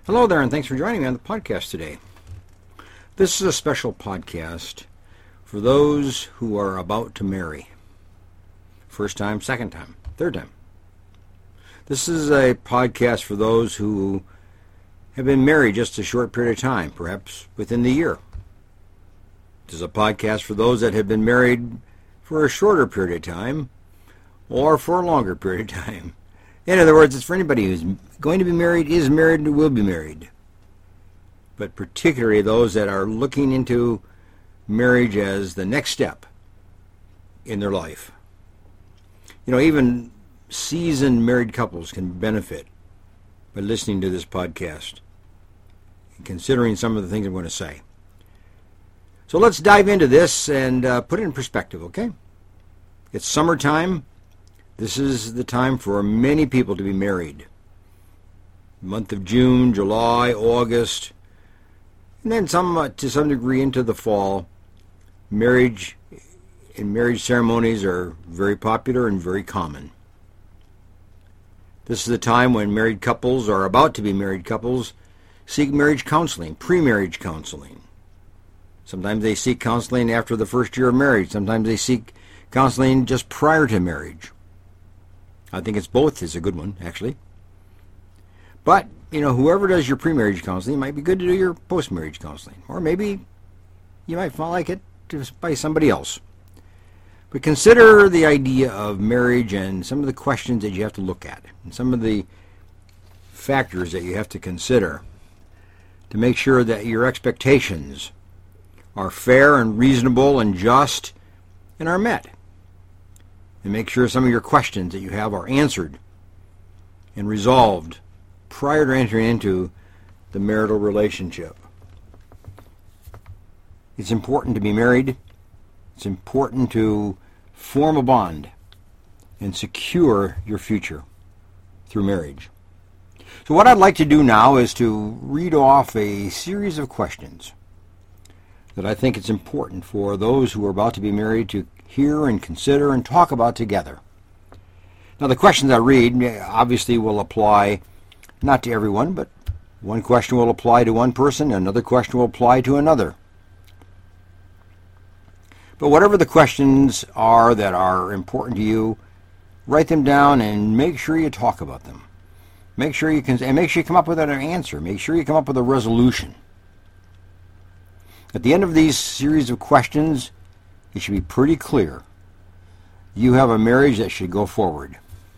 Hello there, and thanks for joining me on the podcast today. This is a special podcast for those who are about to marry. First time, second time, third time. This is a podcast for those who have been married just a short period of time, perhaps within the year. This is a podcast for those that have been married for a shorter period of time or for a longer period of time. In other words, it's for anybody who's going to be married, is married, and will be married. But particularly those that are looking into marriage as the next step in their life. You know, even seasoned married couples can benefit by listening to this podcast and considering some of the things I'm going to say. So let's dive into this and put it in perspective, okay? It's summertime. This is the time for many people to be married. The month of June, July, August, and then to some degree into the fall. Marriage and marriage ceremonies are very popular and very common. This is the time when married couples or about to be married couples seek marriage counseling, pre-marriage counseling. Sometimes they seek counseling after the first year of marriage. Sometimes they seek counseling just prior to marriage. I think it's both is a good one, actually. But, you know, whoever does your pre-marriage counseling, it might be good to do your post-marriage counseling. Or maybe you might feel like it by somebody else. But consider the idea of marriage and some of the questions that you have to look at, and some of the factors that you have to consider to make sure that your expectations are fair and reasonable and just and are met. And make sure some of your questions that you have are answered and resolved prior to entering into the marital relationship. It's important to be married. It's important to form a bond and secure your future through marriage. So what I'd like to do now is to read off a series of questions that I think it's important for those who are about to be married to hear and consider and talk about together. Now, the questions I read obviously will apply not to everyone, but one question will apply to one person, another question will apply to another. But whatever the questions are that are important to you, write them down and make sure you talk about them. Make sure you come up with an answer. Make sure you come up with a resolution. At the end of these series of questions, it should be pretty clear. You have a marriage that should go forward,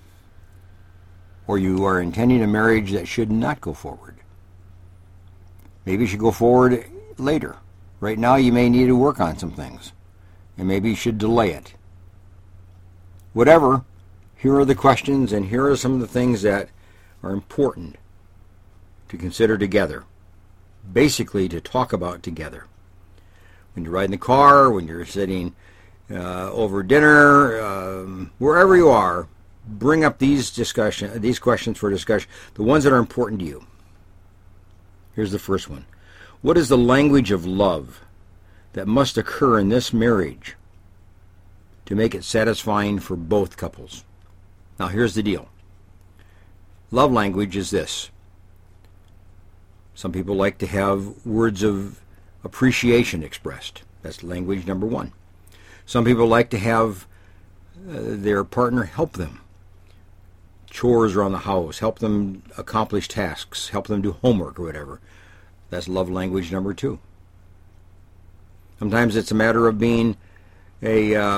or you are intending a marriage that should not go forward. Maybe you should go forward later. Right now you may need to work on some things, and maybe you should delay it. Whatever, here are the questions, and here are some of the things that are important to consider together, basically to talk about together. When you're riding the car, when you're sitting over dinner, wherever you are, bring up these questions for discussion, the ones that are important to you. Here's the first one. What is the language of love that must occur in this marriage to make it satisfying for both couples? Now, here's the deal. Love language is this. Some people like to have words of appreciation expressed. That's language number one. Some people like to have their partner help them. Chores around the house, help them accomplish tasks, help them do homework or whatever. That's love language number two. Sometimes it's a matter of being a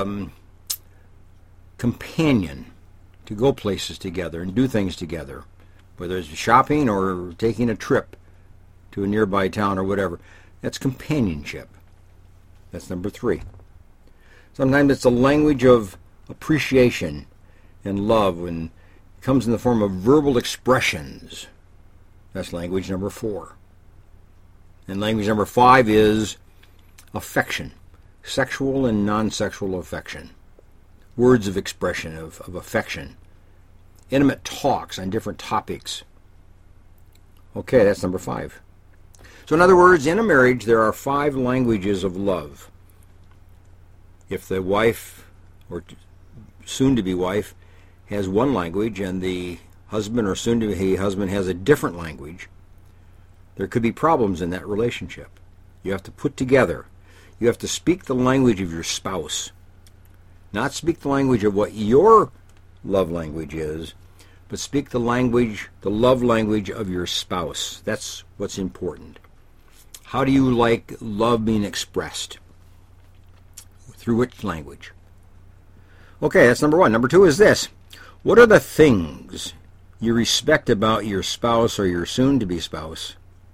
companion to go places together and do things together, whether it's shopping or taking a trip to a nearby town or whatever. That's companionship. That's number three. Sometimes it's a language of appreciation and love, and it comes in the form of verbal expressions. That's language number four. And language number five is affection, sexual and non-sexual affection. Words of expression, of affection. Intimate talks on different topics. Okay, that's number five. So in other words, in a marriage, there are 5 languages of love. If the wife, or soon-to-be wife, has one language and the husband or soon-to-be husband has a different language, There could be problems in that relationship. You have to put together. You have to speak the language of your spouse. Not speak the language of what your love language is, but speak the love language of your spouse. That's what's important. How do you like love being expressed? Through which language? Okay, that's number one. Number two is this. What are the things you respect about your spouse or your soon-to-be spouse?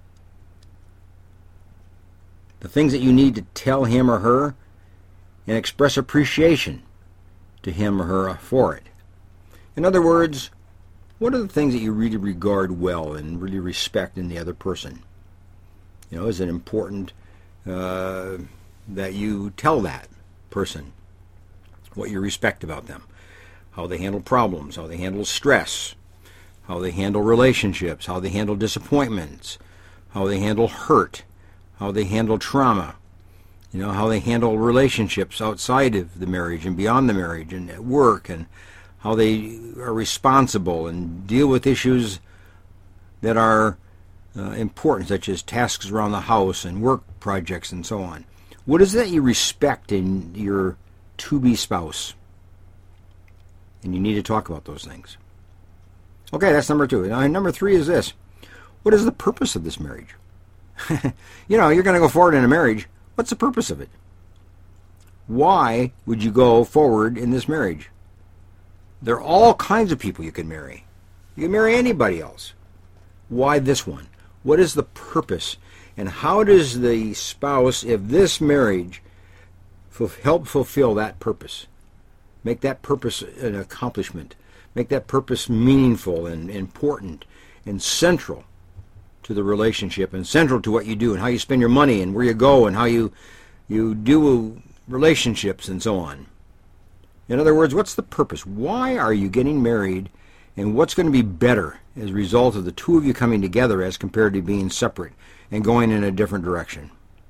The things that you need to tell him or her and express appreciation to him or her for it. In other words, what are the things that you really regard well and really respect in the other person? You know, is it important that you tell that person what you respect about them? How they handle problems, how they handle stress, how they handle relationships, how they handle disappointments, how they handle hurt, how they handle trauma, you know, how they handle relationships outside of the marriage and beyond the marriage and at work, and how they are responsible and deal with issues that are important, such as tasks around the house and work projects and so on. What is it that you respect in your to-be spouse? And you need to talk about those things. Okay, that's number two. Now, number three is this. What is the purpose of this marriage? You know, you're going to go forward in a marriage. What's the purpose of it? Why would you go forward in this marriage? There are all kinds of people you can marry. You can marry anybody else. Why this one? What is the purpose? And how does the spouse, if this marriage, help fulfill that purpose? Make that purpose an accomplishment. Make that purpose meaningful and important and central to the relationship and central to what you do and how you spend your money and where you go and how you do relationships and so on. In other words, what's the purpose? Why are you getting married, and what's going to be better as a result of the two of you coming together as compared to being separate and going in a different direction?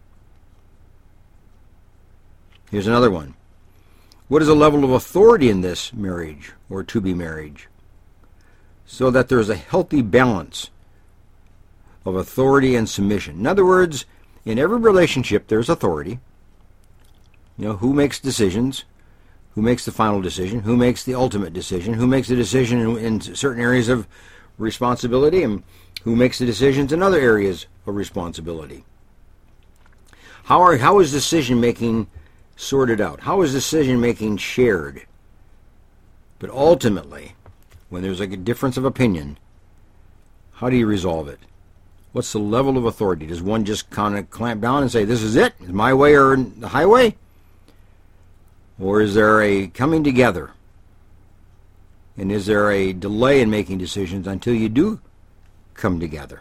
Here's another one. What is the level of authority in this marriage or to-be marriage, so that there's a healthy balance of authority and submission? In other words, in every relationship there's authority. You know, who makes decisions? Who makes the final decision? Who makes the ultimate decision? Who makes the decision in certain areas of responsibility, and who makes the decisions in other areas of responsibility? How is decision-making sorted out? How is decision-making shared? But ultimately, when there's a difference of opinion, how do you resolve it? What's the level of authority? Does one just kind of clamp down and say, this is it, it's my way or the highway? Or is there a coming together? And is there a delay in making decisions until you do come together?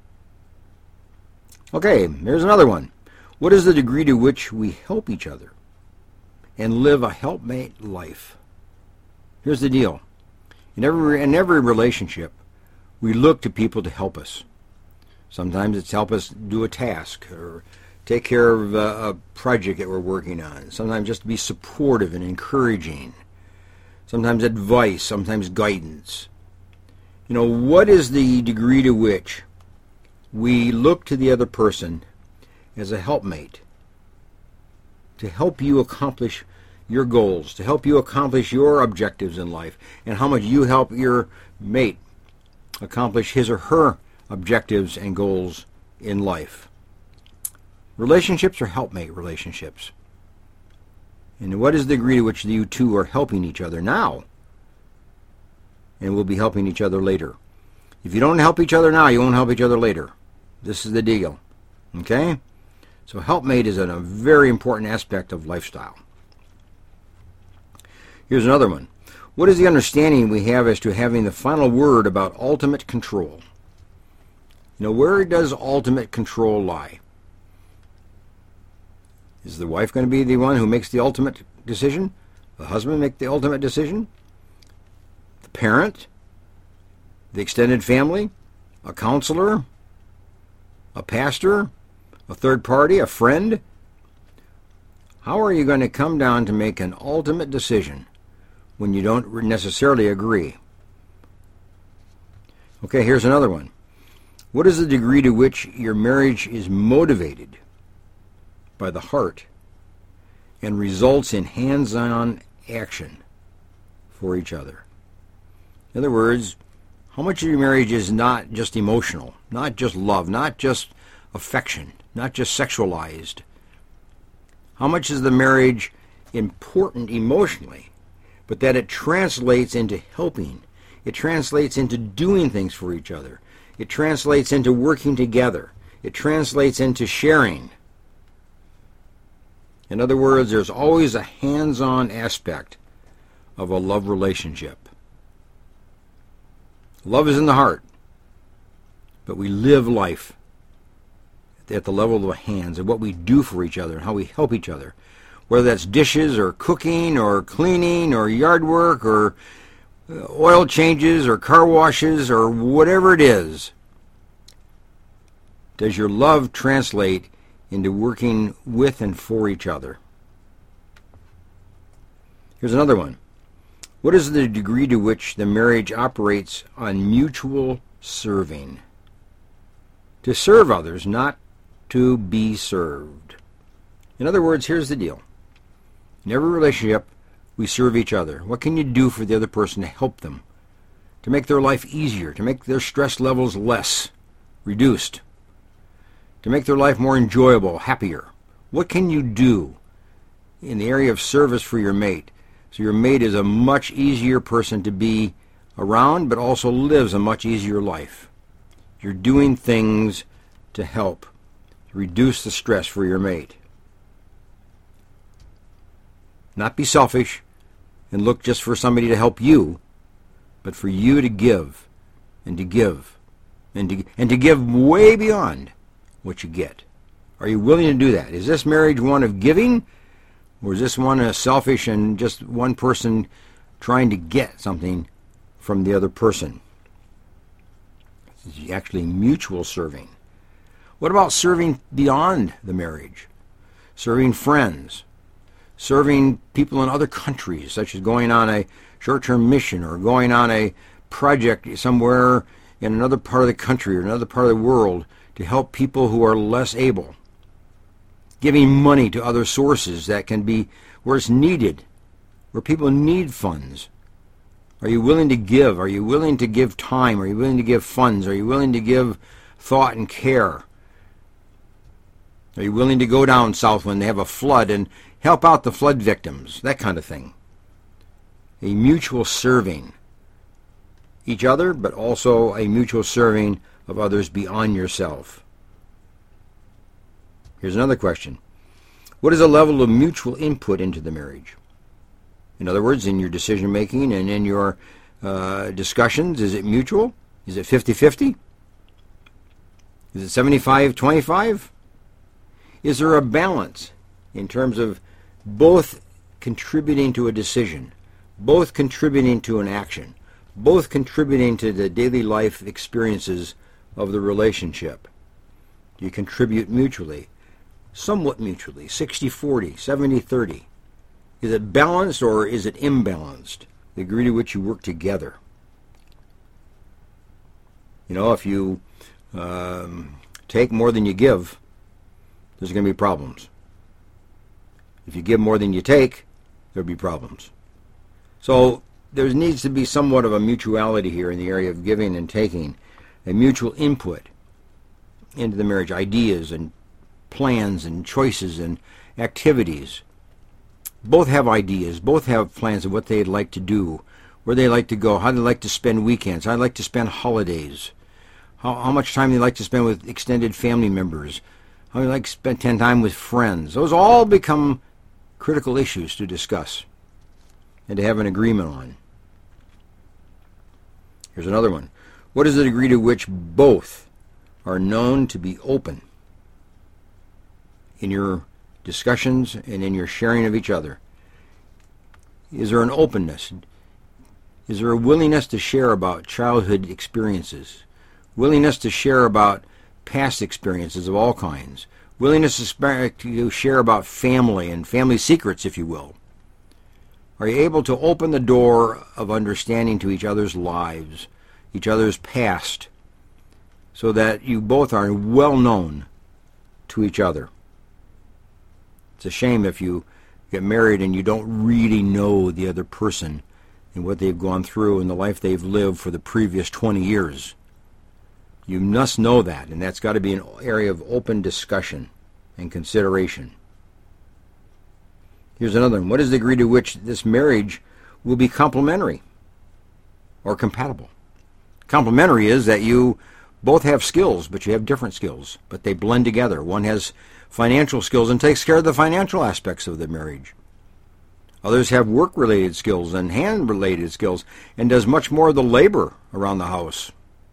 Okay, here's another one. What is the degree to which we help each other and live a helpmate life? Here's the deal. In every relationship, we look to people to help us. Sometimes it's help us do a task or take care of a project that we're working on. Sometimes just to be supportive and encouraging. Sometimes advice, sometimes guidance. You know, what is the degree to which we look to the other person as a helpmate to help you accomplish your goals, to help you accomplish your objectives in life, and how much you help your mate accomplish his or her objectives and goals in life? Relationships are helpmate relationships. And what is the degree to which you two are helping each other now and will be helping each other later? If you don't help each other now, you won't help each other later. This is the deal. Okay? So helpmate is a very important aspect of lifestyle. Here's another one. What is the understanding we have as to having the final word about ultimate control? You know, where does ultimate control lie? Is the wife going to be the one who makes the ultimate decision? The husband make the ultimate decision? The parent? The extended family? A counselor? A pastor? A third party? A friend? How are you going to come down to make an ultimate decision when you don't necessarily agree? Okay, here's another one. What is the degree to which your marriage is motivated by the heart and results in hands-on action for each other? In other words, how much of your marriage is not just emotional, not just love, not just affection, not just sexualized? How much is the marriage important emotionally, but that it translates into helping? It translates into doing things for each other. It translates into working together. It translates into sharing. In other words, there's always a hands-on aspect of a love relationship. Love is in the heart, but we live life at the level of the hands and what we do for each other and how we help each other, whether that's dishes or cooking or cleaning or yard work or oil changes or car washes or whatever it is. Does your love translate into working with and for each other? Here's another one. What is the degree to which the marriage operates on mutual serving? To serve others, not to be served. In other words, here's the deal. In every relationship, we serve each other. What can you do for the other person to help them, to make their life easier, to make their stress levels less, reduced, to make their life more enjoyable, happier? What can you do in the area of service for your mate so your mate is a much easier person to be around, but also lives a much easier life? You're doing things to help reduce the stress for your mate. Not be selfish and look just for somebody to help you, but for you to give and to give and to give way beyond what you get. Are you willing to do that? Is this marriage one of giving, or is this one selfish and just one person trying to get something from the other person? This is actually mutual serving. What about serving beyond the marriage? Serving friends, serving people in other countries, such as going on a short-term mission or going on a project somewhere in another part of the country or another part of the world to help people who are less able. Giving money to other sources that can be where it's needed, where people need funds. Are you willing to give? Are you willing to give time? Are you willing to give funds? Are you willing to give thought and care? Are you willing to go down south when they have a flood and help out the flood victims? That kind of thing. A mutual serving each other, but also a mutual serving of others beyond yourself. Here's another question. What is the level of mutual input into the marriage? In other words, in your decision making and in your discussions, is it mutual? Is it 50-50? Is it 75-25? Is there a balance in terms of both contributing to a decision, both contributing to an action, both contributing to the daily life experiences of the relationship? Do you contribute mutually? Somewhat mutually, 60-40, 70-30. Is it balanced or is it imbalanced? The degree to which you work together. You know, if you take more than you give, there's going to be problems. If you give more than you take, there'll be problems. So there needs to be somewhat of a mutuality here in the area of giving and taking, a mutual input into the marriage, ideas and plans and choices and activities. Both have ideas, both have plans of what they'd like to do, where they like to go, how they like to spend weekends, how they like to spend holidays, how much time they like to spend with extended family members, how they like to spend time with friends. Those all become critical issues to discuss and to have an agreement on. Here's another one. What is the degree to which both are known to be open in your discussions and in your sharing of each other? Is there an openness? Is there a willingness to share about childhood experiences? Willingness to share about past experiences of all kinds? Willingness to share about family and family secrets, if you will? Are you able to open the door of understanding to each other's lives, each other's past, so that you both are well known to each other. It's a shame if you get married and you don't really know the other person and what they've gone through and the life they've lived for the previous 20 years. You must know that, and that's got to be an area of open discussion and consideration. Here's another one. What is the degree to which this marriage will be complementary or compatible? Complementary is that you both have skills, but you have different skills, but they blend together. One has financial skills and takes care of the financial aspects of the marriage. Others have work-related skills and hand-related skills and does much more of the labor around the house.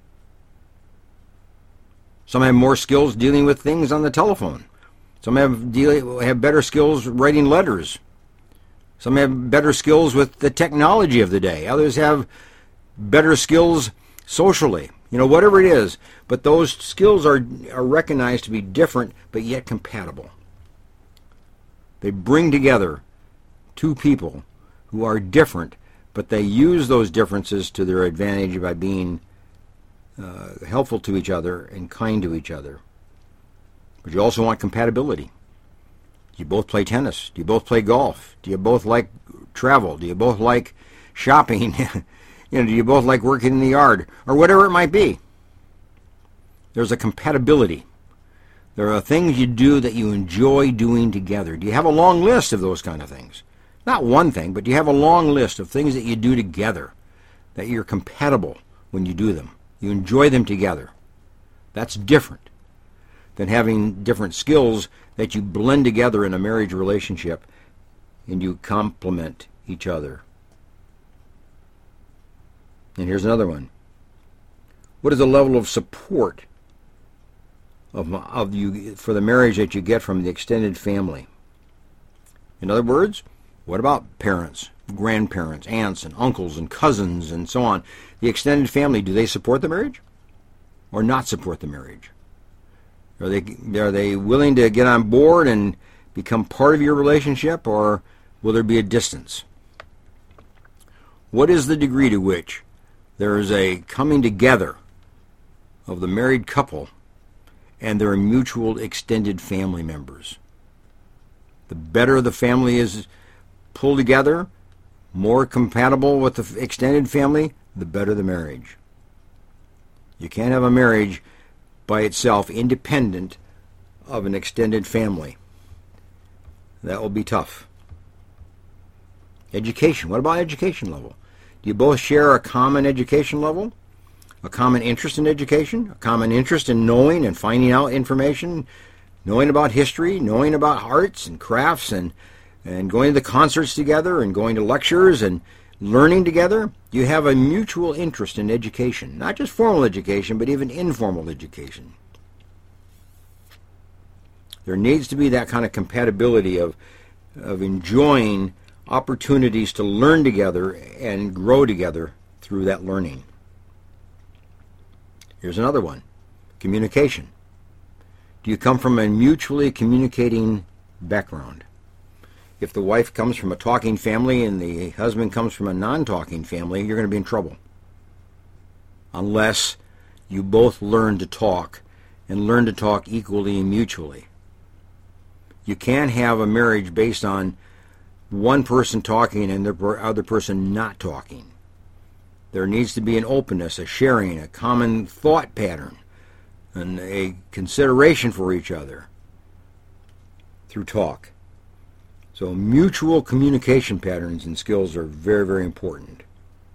Some have more skills dealing with things on the telephone. Some have better skills writing letters. Some have better skills with the technology of the day. Others have better skills socially. Whatever it is. But those skills are recognized to be different, but yet compatible. They bring together two people who are different, but they use those differences to their advantage by being helpful to each other and kind to each other. But you also want compatibility. Do you both play tennis? Do you both play golf? Do you both like travel? Do you both like shopping? Do you both like working in the yard? Or whatever it might be. There's a compatibility. There are things you do that you enjoy doing together. Do you have a long list of those kind of things? Not one thing, but do you have a long list of things that you do together that you're compatible when you do them? You enjoy them together. That's different than having different skills that you blend together in a marriage relationship and you complement each other. And here's another one. What is the level of support of you for the marriage that you get from the extended family? In other words, what about parents, grandparents, aunts and uncles and cousins and so on? The extended family, do they support the marriage or not support the marriage? Are they willing to get on board and become part of your relationship, or will there be a distance? What is the degree to which there is a coming together of the married couple and their mutual extended family members? The better the family is pulled together, more compatible with the extended family, the better the marriage. You can't have a marriage by itself independent of an extended family. That will be tough. Education. What about education level? Do you both share a common education level? A common interest in education? A common interest in knowing and finding out information? Knowing about history? Knowing about arts and crafts and going to the concerts together and going to lectures and learning together? You have a mutual interest in education. Not just formal education, but even informal education. There needs to be that kind of compatibility of enjoying opportunities to learn together and grow together through that learning. Here's another one. Communication. Do you come from a mutually communicating background? If the wife comes from a talking family and the husband comes from a non-talking family, you're going to be in trouble. Unless you both learn to talk and learn to talk equally and mutually. You can't have a marriage based on one person talking and the other person not talking. There needs to be an openness, a sharing, a common thought pattern, and a consideration for each other through talk. So mutual communication patterns and skills are very, very important.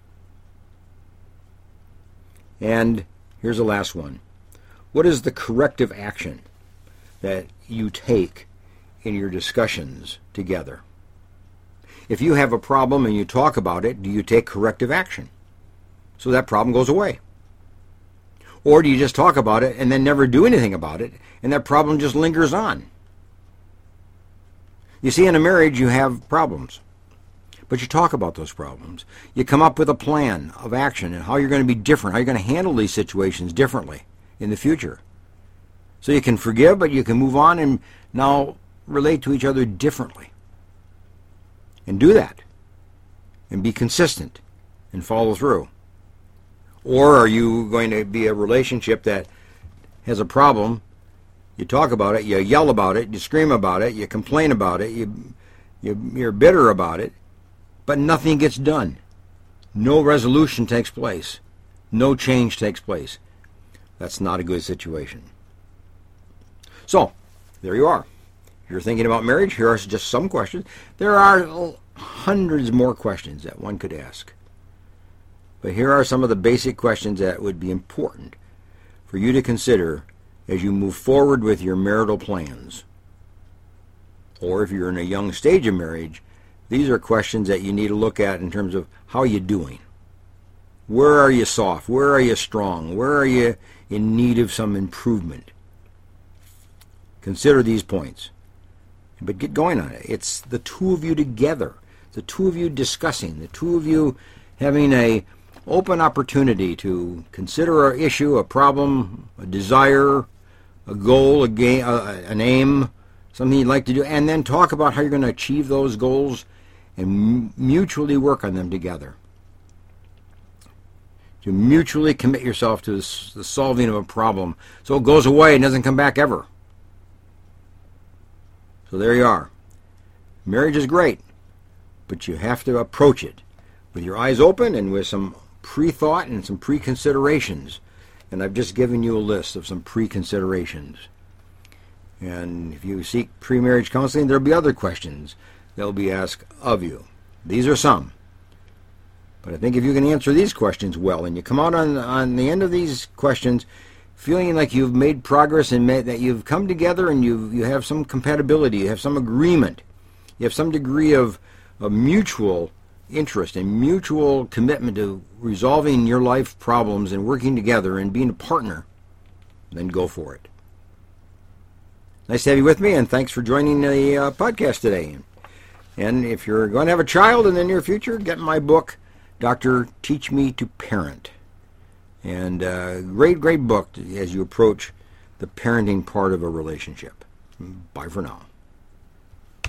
And here's the last one. What is the corrective action that you take in your discussions together? If you have a problem and you talk about it, do you take corrective action so that problem goes away? Or do you just talk about it and then never do anything about it, and that problem just lingers on? You see, in a marriage, you have problems, but you talk about those problems. You come up with a plan of action and how you're going to be different, how you're going to handle these situations differently in the future. So you can forgive, but you can move on and now relate to each other differently. And do that. And be consistent and follow through. Or are you going to be a relationship that has a problem, you talk about it, you yell about it, you scream about it, you complain about it, you're bitter about it, but nothing gets done. No resolution takes place. No change takes place. That's not a good situation. So, there you are. If you're thinking about marriage, here are just some questions. There are hundreds more questions that one could ask. But here are some of the basic questions that would be important for you to consider as you move forward with your marital plans. Or if you're in a young stage of marriage, these are questions that you need to look at in terms of how you're doing. Where are you soft? Where are you strong? Where are you in need of some improvement? Consider these points. But get going on it. It's the two of you together. The two of you discussing. The two of you having an open opportunity to consider an issue, a problem, a desire, a goal, an aim, something you'd like to do, and then talk about how you're going to achieve those goals and mutually work on them together. To mutually commit yourself to the solving of a problem so it goes away and doesn't come back ever. So there you are. Marriage is great, but you have to approach it with your eyes open and with some pre-thought and some pre-considerations. And I've just given you a list of some pre-considerations. And if you seek pre-marriage counseling, there'll be other questions that will be asked of you. These are some. But I think if you can answer these questions well, and you come out on the end of these questions feeling like you've made progress and that you've come together and you have some compatibility, you have some agreement, you have some degree of mutual interest and mutual commitment to resolving your life problems and working together and being a partner, then go for it. Nice to have you with me, and thanks for joining the podcast today. And if you're going to have a child in the near future, get my book, Dr. Teach Me to Parent. And great book as you approach the parenting part of a relationship. Bye for now.